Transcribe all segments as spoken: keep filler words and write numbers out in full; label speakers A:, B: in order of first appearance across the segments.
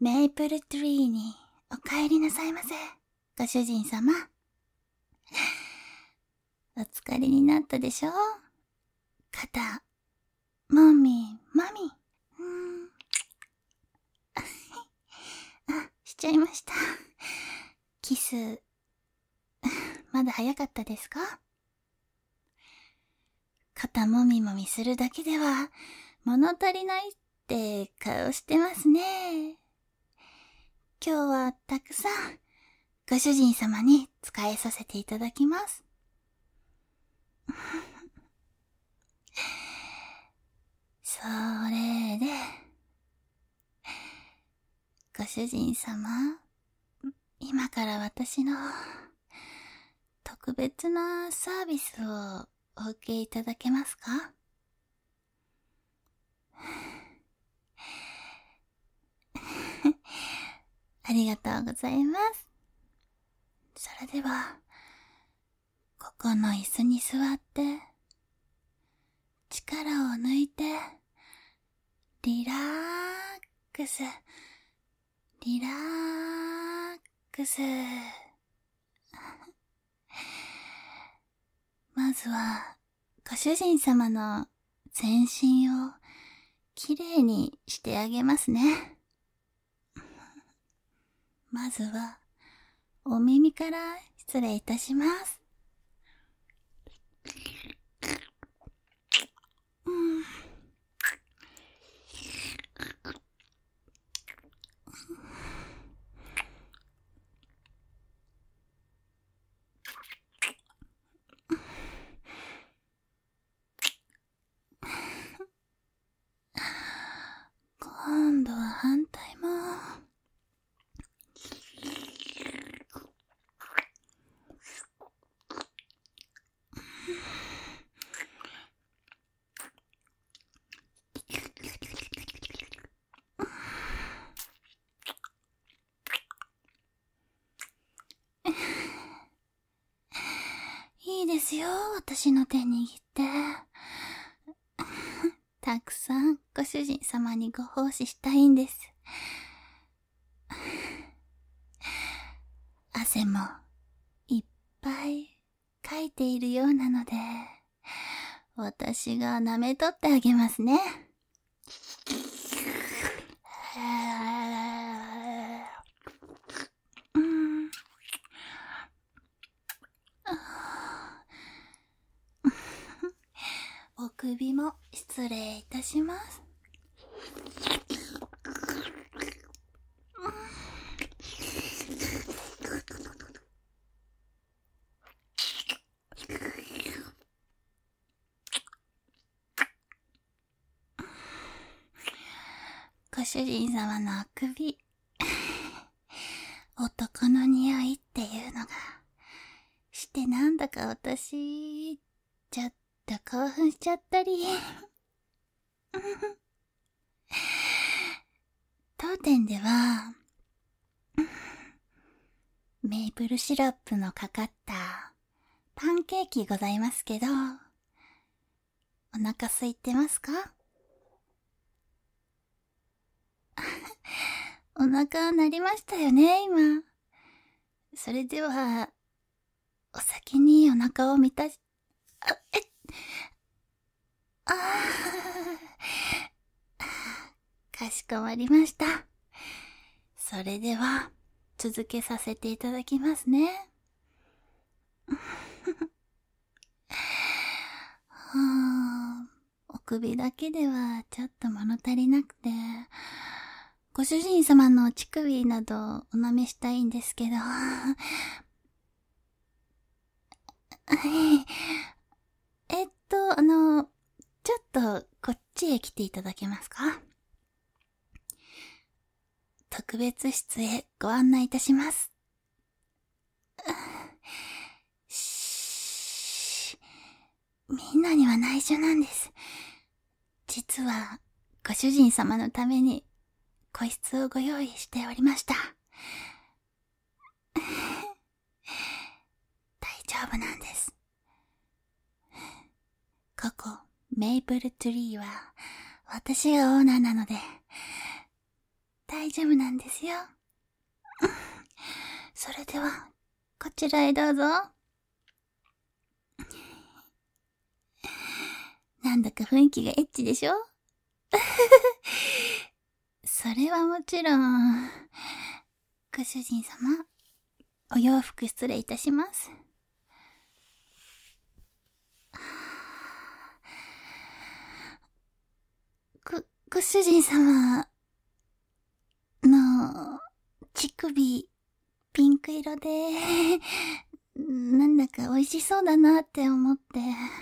A: メイプルトゥリーにお帰りなさいませ、ご主人様。お疲れになったでしょ？肩、もみ、もみ。うーん。あ、しちゃいました。キス、まだ早かったですか？肩もみもみするだけでは物足りないって顔してますね。今日はたくさんご主人様に仕えさせていただきます。それで、ご主人様、今から私の特別なサービスをお受けいただけますか？ありがとうございます。それでは、ここの椅子に座って、力を抜いて、リラックス、リラックス。まずは、ご主人様の全身をきれいにしてあげますね。まずは、お耳から失礼いたします。うん、今度は反対も。いいですよ、私の手握って。たくさんご主人様にご奉仕したいんです。汗もいっぱいかいているようなので、私が舐めとってあげますね。うん、お首も失礼いたします。ご主人様のお首、男の匂いっていうのがしてなんだか私ちょっと興奮しちゃったり当店ではメープルシロップのかかったパンケーキございますけど、お腹空いてますか？お腹鳴りましたよね、今。それでは、お先にお腹を満たし、あ、え、あー、かしこまりました。それでは、続けさせていただきますね。はあ、お首だけではちょっと物足りなくて、ご主人様の乳首などお舐めしたいんですけど、はい。えっと、あの、ちょっとこっちへ来ていただけますか？特別室へご案内いたします。しー、みんなには内緒なんです。実は、ご主人様のために個室をご用意しておりました。大丈夫なんです。ここ、メイプルトゥリーは、私がオーナーなので、大大丈夫なんですよ。それでは、こちらへどうぞ。なんだか雰囲気がエッチでしょ？それはもちろん、ご主人様、お洋服失礼いたします。ご、ご主人様の乳首、ピンク色で、なんだか美味しそうだなって思って。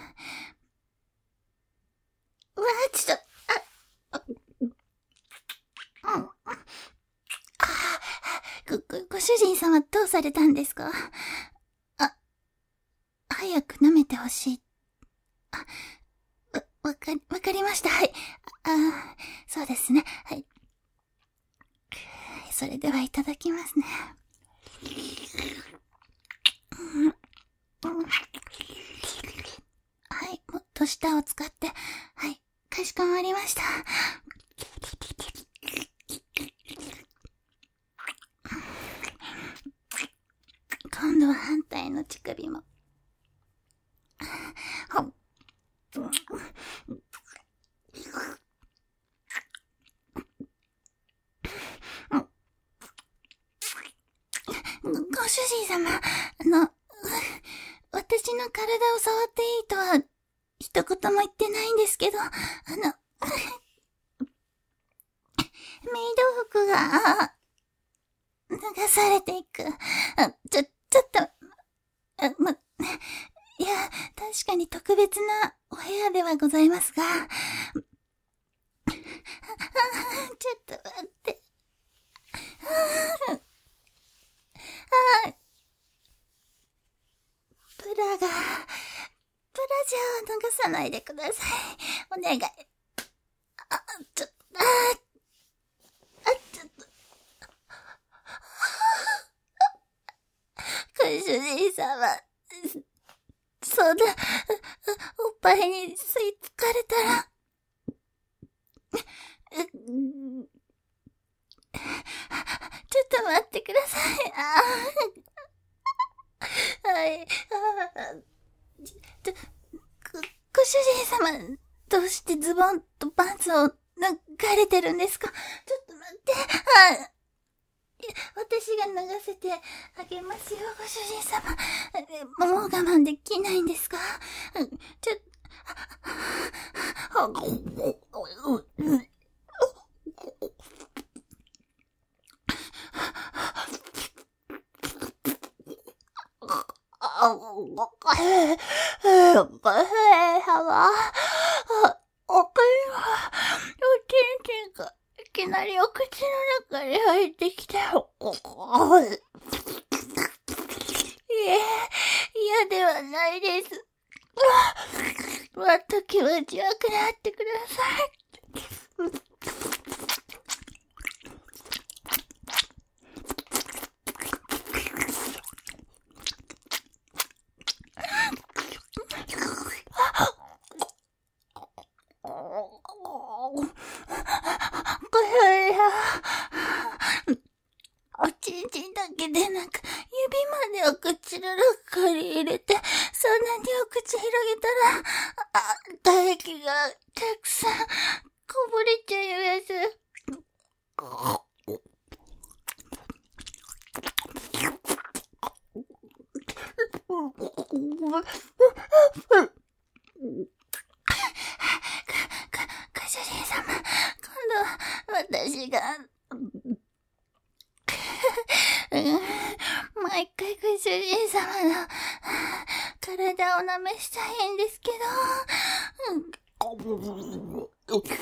A: うわぁ、ちょっと、あ、あ、うん。あ、ご、ご、ご主人様どうされたんですか？あ、早く舐めてほしい。あ、わ、わかり、わかりました。はい。あ、そうですね。はい。それではいただきますね。うん、はい、もっと舌を使って、はい、かしこまりました。今度は反対の乳首も。ほっ。ご主人様、あの、私の体を触っていいとは、一言も言ってないんですけど、あの、メイド服が、脱がされていく。あ、ちょ、ちょっと、あ、ま、いや、確かに特別なお部屋ではございますが、ちょっと待って。あ、ブラが、ブラジャーを脱がさないでください。お願い。あ、ちょ、あ、あ、ちょっと。ご主人様、そんな、おっぱいに吸い付かれたら、ちょっと待ってください。あ、はい。ちょ、ご、ご主人様、どうしてズボンとパンツを脱がれてるんですか？ちょっと待って。あ、私が脱がせてあげますよ、ご主人様。もう我慢できないんですか？ちょ、いきなりお口の中に入ってきたよ。いえ、嫌ではないです。もっと気持ちよくなってください。おちんちんだけでなく、指までお口の中に入れて、そんなにお口広げたら、あ、唾液がたくさんこぼれちゃいます。ご主人様、今度は私が、毎回ご主人様の体を舐めしたいんですけど、どうさ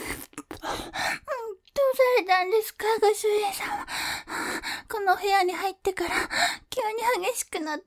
A: れたんですか、ご主人様。この部屋に入ってから急に激しくなって。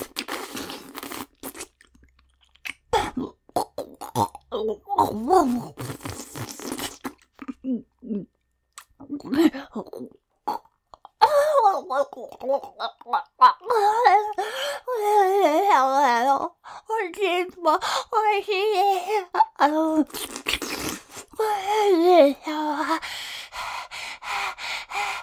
A: おじいもおいしいです。あの、ご主人様。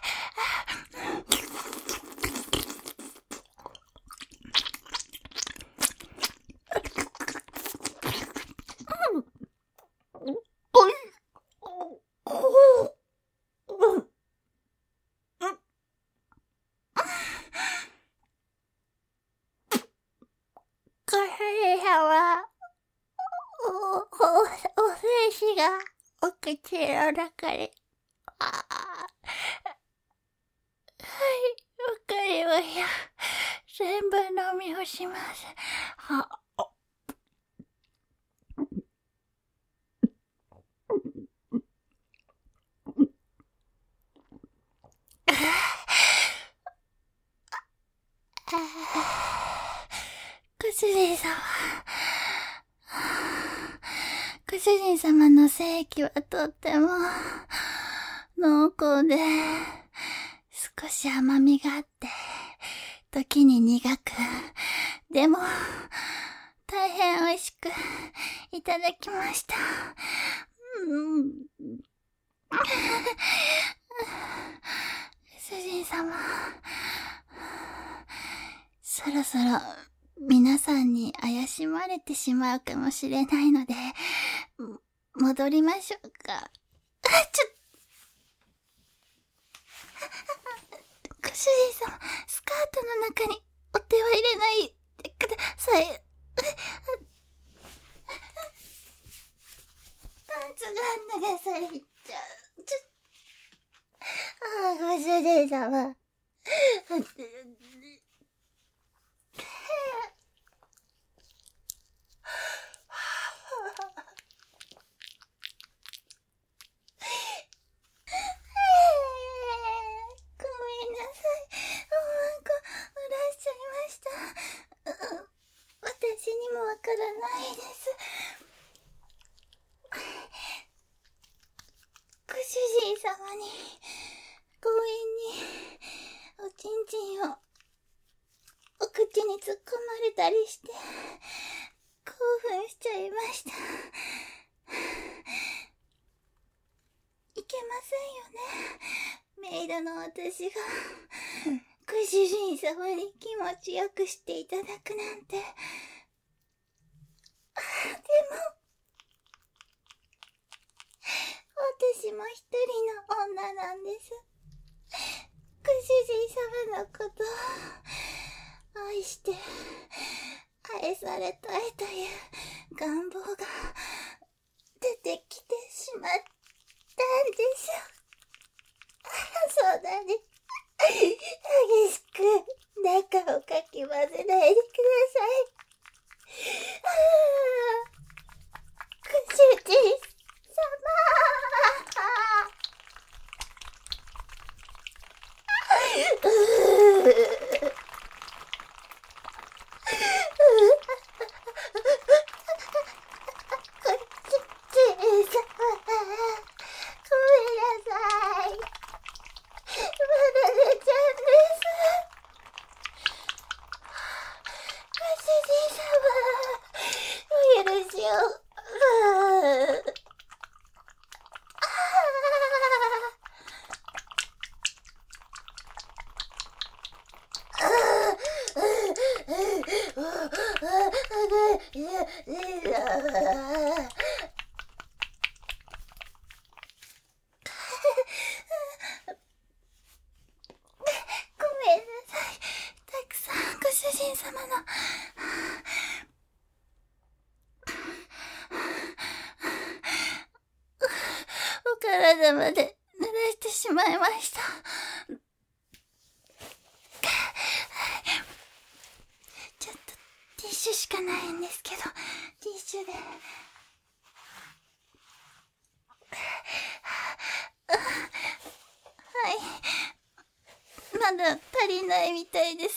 A: がお口の中に。ああ。はい、わかりました。全部飲み干します。は、あ。ご主人様。ご主人様の精液はとっても濃厚で少し甘みがあって時に苦くでも大変美味しくいただきました。うん、主人様、そろそろ皆さんに怪しまれてしまうかもしれないので、戻りましょうか。ちょ、ご主人様、スカートの中にお手は入れないでください。パンツが流されちゃう。ちょ、ああ、ご主人様。私にもわからないです。ご主人様に強引におちんちんをお口に突っ込まれたりして興奮しちゃいました。いけませんよね、メイドの私がご主人様に気持ちよくしていただくなんて。でも私も一人の女なんです。ご主人様のことを愛して愛されたいという願望が出てきてしまったんです。そうだね。激しく中をかき混ぜないでください。ご主人様。体まで濡らしてしまいました。ちょっとティッシュしかないんですけど、ティッシュではい、まだ足りないみたいです。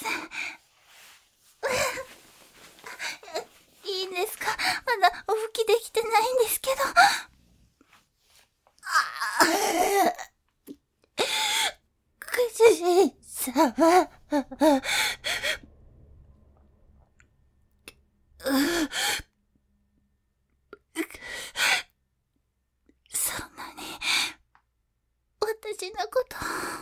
A: いいんですか？まだお拭きできてないんですけど。ご主人様。そんなに私のこと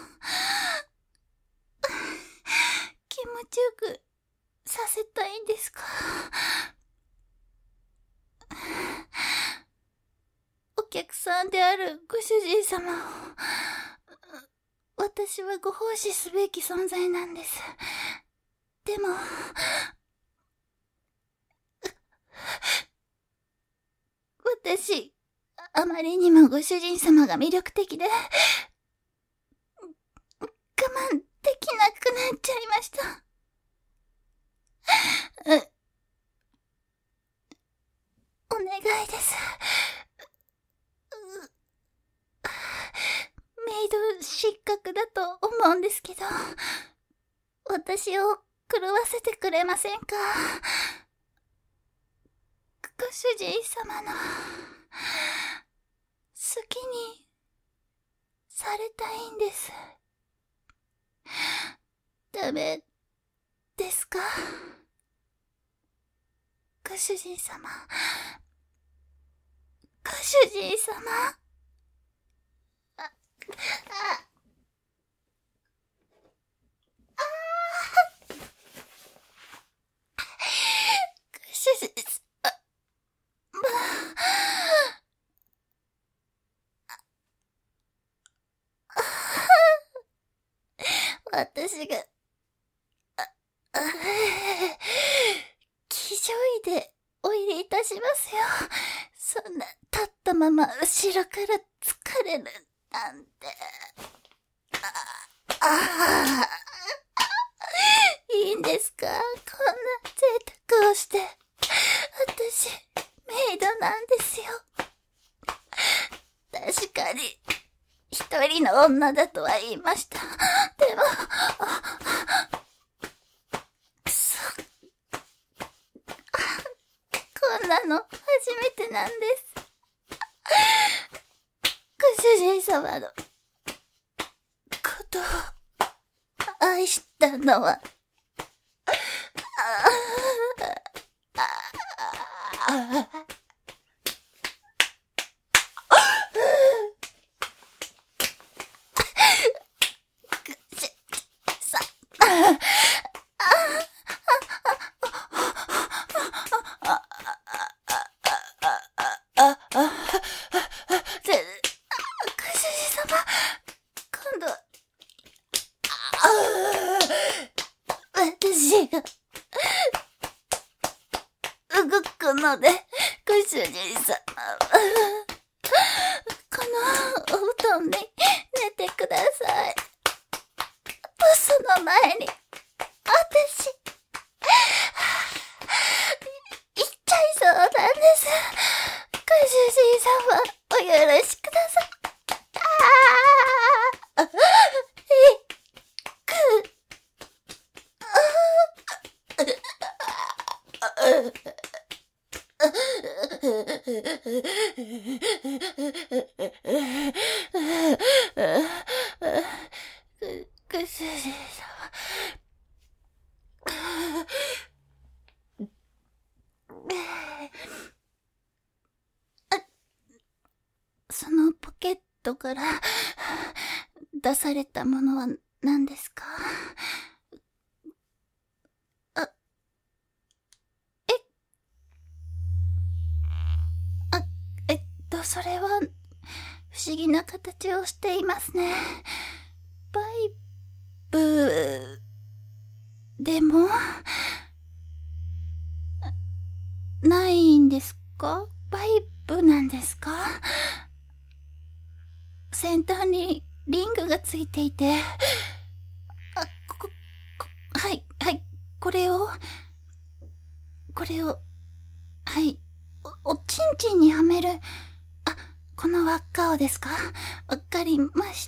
A: 気持ちよくさせたいんですか？お客さんであるご主人様を私はご奉仕すべき存在なんです。でも私あまりにもご主人様が魅力的で、我慢できなくなっちゃいました。う、お願いです。メイド失格だと思うんですけど、私を狂わせてくれませんか？ご主人様の好きにされたいんです。ダメですか？ご主人様、ご主人様。あ、あ、あー、ご主人様、まあ、私が、あ、あ、気丈位でお入れいたしますよ。そんな、立ったまま後ろから疲れるなんて。あ、あ、いいんですか？こんな贅沢をして。私、メイドなんですよ。確かに、一人の女だとは言いました。でも、くそ。こんなの初めてなんです。ご主人様のことを愛したのは、私が動くので、ご主人様はこのお布団に寝てください。その前に私行っちゃいそうなんです。ご主人様、お許しください。ああ、いく。ご主人様、そのポケットから出されたものは何ですか？あ、え、あ、えっと、それは不思議な形をしていますね。バイブでもないんですか？バイブなんですか？先端にリングがついていて、あ、こ、こ、はい、はい、これを、これを、はい、お、おちんちんにはめる、あ、この輪っかをですか？わかりました。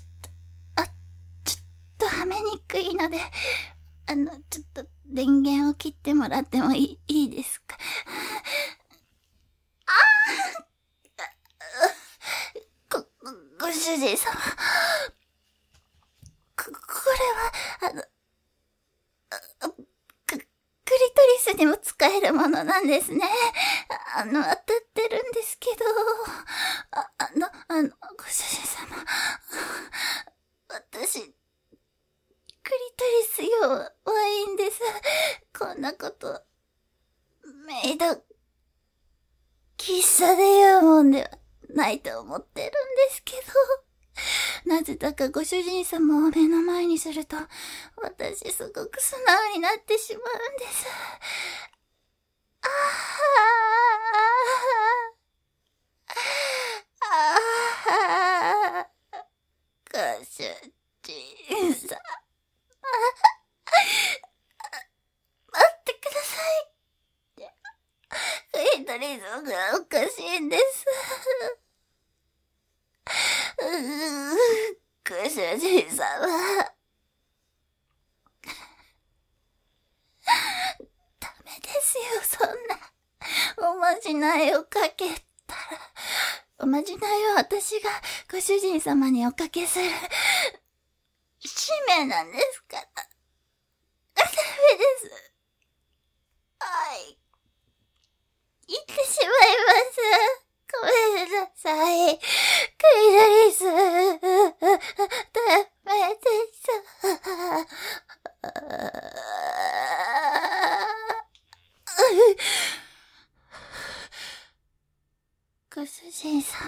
A: あ、ちょっとはめにくいので、あの、ちょっと電源を切ってもらってもいい、いいですか？ああ、ご、ご主人様。こ、これは、あの、ク、クリトリスにも使えるものなんですね。あの、当たってるんですけど、あ、あの、あの、ご主人様。私、クリトリス用はいいんです。こんなこと、メイド、喫茶で言うもんではないと思ってるんですけど、なぜだかご主人様を目の前にすると、私すごく素直になってしまうんです。ああ、ああ、ご主人さん。待ってください。フィートリズムがおかしいんです。ご主人様。ダメですよ、そんな。おまじないをかけたら、おまじないを私がご主人様におかけする使命なんですから。ダメです。はい。言ってしまいます。ごめんなさい。クイナリス。ダメです。ご主人様。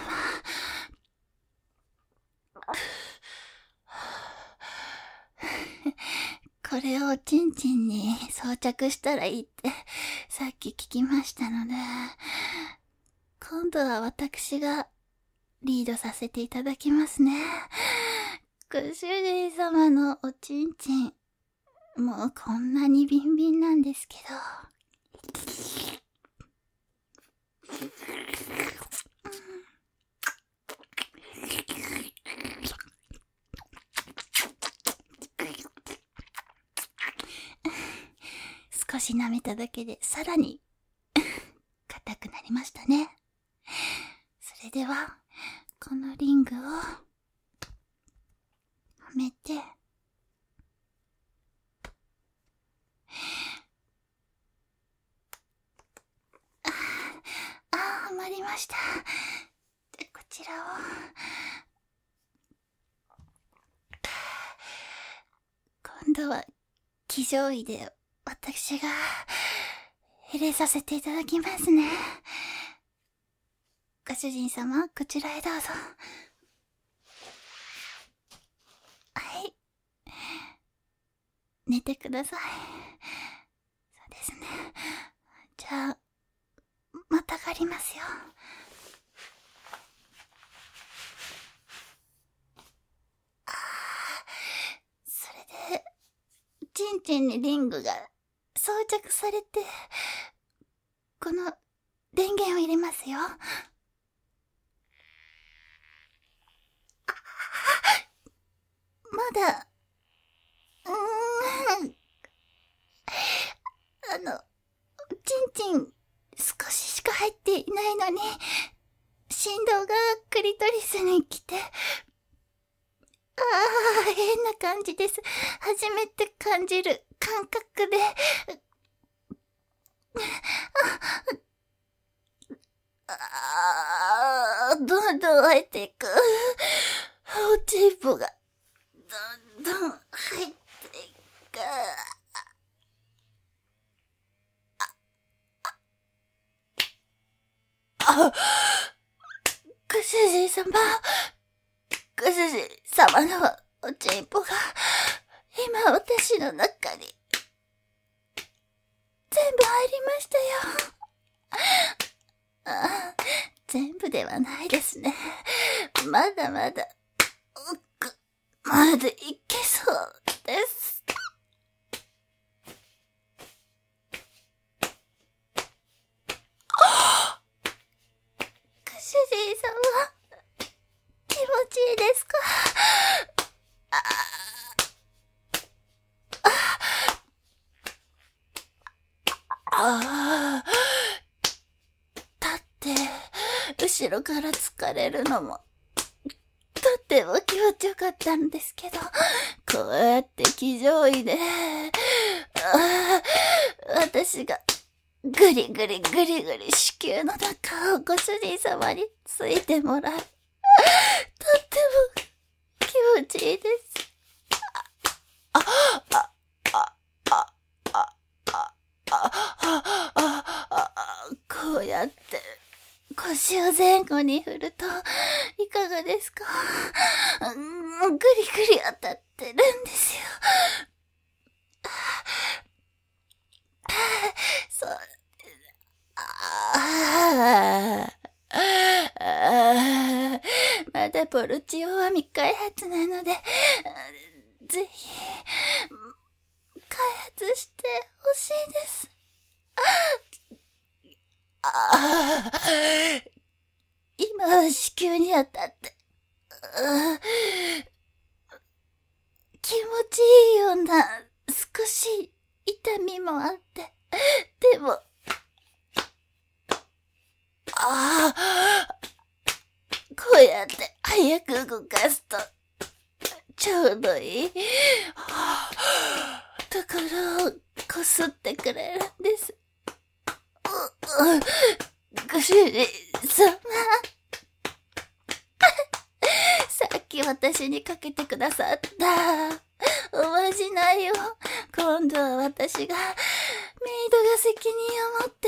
A: これをチンチンに装着したらいいってさっき聞きましたので、今度は私がリードさせていただきますね。ご主人様のおちんちん、もうこんなにビンビンなんですけど。少し舐めただけでさらに硬くなりましたね。それではこのリングをはめて、ああ、はまりました。で、こちらを今度は騎乗位で私が入れさせていただきますね。ご主人様、こちらへどうぞ。はい。寝てください。そうですね。じゃあ、またがりますよ。ああ、それで、チンチンにリングが装着されて、この電源を入れますよ。まだ、うーん。あの、チンチン少ししか入っていないのに、振動がクリトリスに来て、ああ、変な感じです。初めて感じる感覚で、ああ、どんどん入っていく。おちんぽが、どんどん入っていく。あ、ご主人様、ご主人様のおちんぽが、今私の中に、全部入りましたよ。あ、全部ではないですね。まだまだ、奥までいけそうです。ご主人様、気持ちいいですか？ああ、立って後ろから疲れるのもとっても気持ちよかったんですけど、こうやって騎乗位で、ああ、私がぐりぐりぐりぐり子宮の中をご主人様についてもらう。とっても気持ちいいです。あ、あ、あ、あ、あ、あ、あ、あ、あ、こうやって腰を前後に振るといかがですか？ぐりぐり当たってるんですよ。そう。ああ、ああ、 ポルチオは未開発なので、ぜひ、開発してほしいです。ああ、今、子宮に当たって、気持ちいいような、少し痛みもあって、でも、ああ、こうやって早く動かすと、ちょうどいい、はあ、ところをこすってくれるんです。ご主人様。さっき私にかけてくださった。おまじないを、今度は私が、メイドが責任を持って、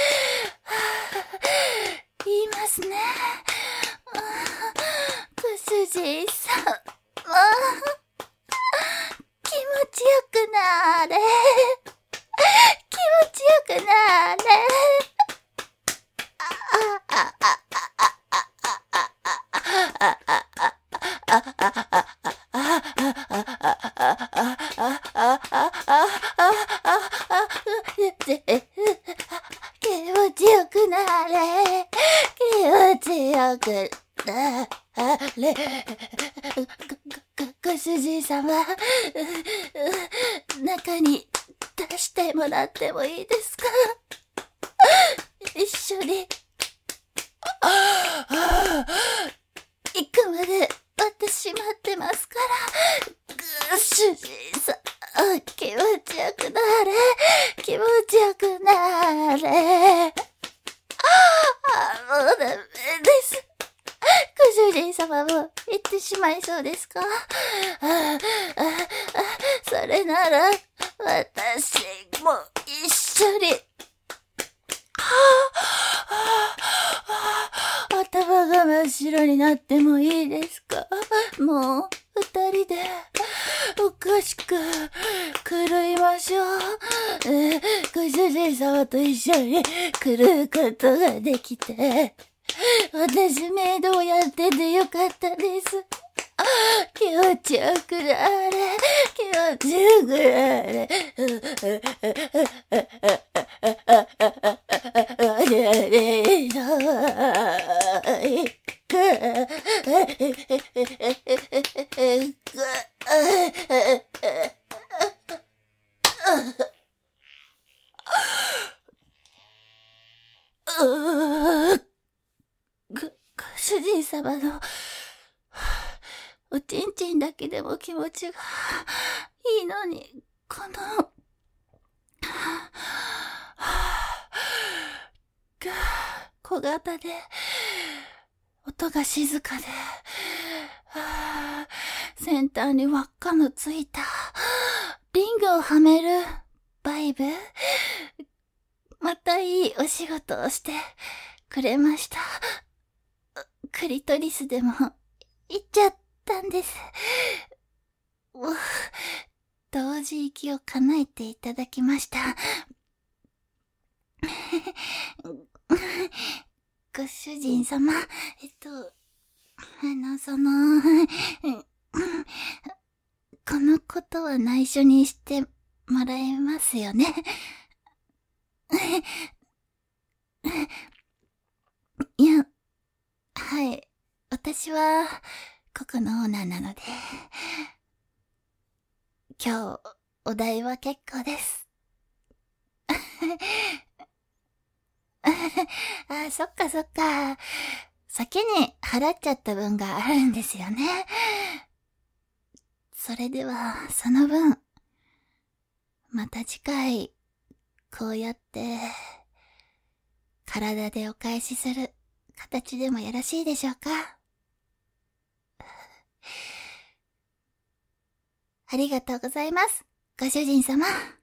A: 言いますね。ご主人様。気持ちよくなれ。気持ちよくなれ。気持ちよくなれ。気持ちよくなれ。ご、ご主人様、中に出してもらってもいいですか？一緒に。行くまで私待ってますから。ご主人さん、気持ちよくなれ。気持ちよくなれ。ああ、もうダメです。ご主人様も行ってしまいそうですか？ああ、それなら私も一緒に。頭が真っ白になってもいいですか？もう二人でおかしく狂いましょう。えー、ご主人様と一緒に狂うことができて、私メイドをやっててよかったです。気持ちよくなれ。気持ちよくなれ。ご、ご主人様のおちんちんだけでも気持ちがいいのに、この、小型で、音が静かで、先端に輪っかのついた、リングをはめるバイブ、またいいお仕事をしてくれました。クリトリスでも言っちゃったんです。同時息を叶えていただきました。ご主人様、えっと、あの、その、このことは内緒にしてもらえますよね。いや、はい。私は、ここのオーナーなので、今日、お代は結構です。あ、そっかそっか。先に払っちゃった分があるんですよね。それでは、その分、また次回、こうやって、体でお返しする形でもよろしいでしょうか。ありがとうございます、ご主人様。